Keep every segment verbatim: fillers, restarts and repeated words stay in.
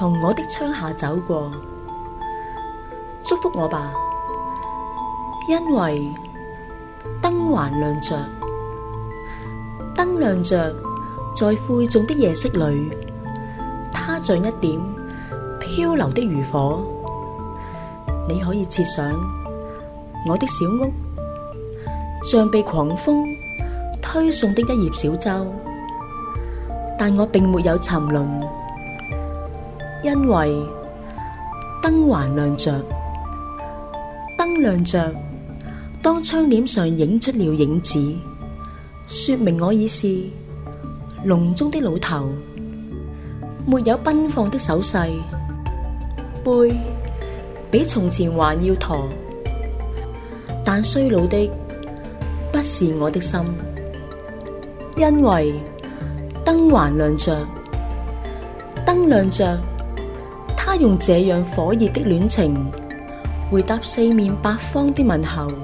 從我的窗下走過，祝福我吧，因為燈還亮着，燈亮着，在晦重的夜色裏，它像一點漂流的漁火。你可以設想我的小屋，像被狂風推送的一葉小舟，但我並沒有沉淪，因為燈還亮着。燈亮着，當窗簾上映出了影子，說明我已是籠中的老頭，沒有奔放的手勢，背比從前還要駝，但衰老的不是我的心，因為燈還亮着。燈亮着，他用這樣火熱的戀情回答四面八方的問候。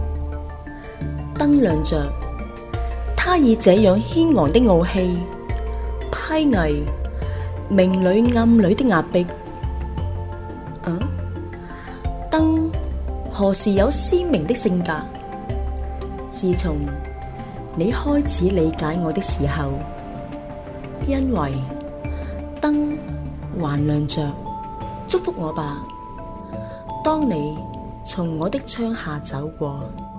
燈亮着，他以這樣軒昂的傲氣睥睨明裏暗裏的壓迫。啊，燈何時有鮮明的性格？自從你開始理解我的時候，因為燈還亮着，祝福我吧，當你從我的窗下走過。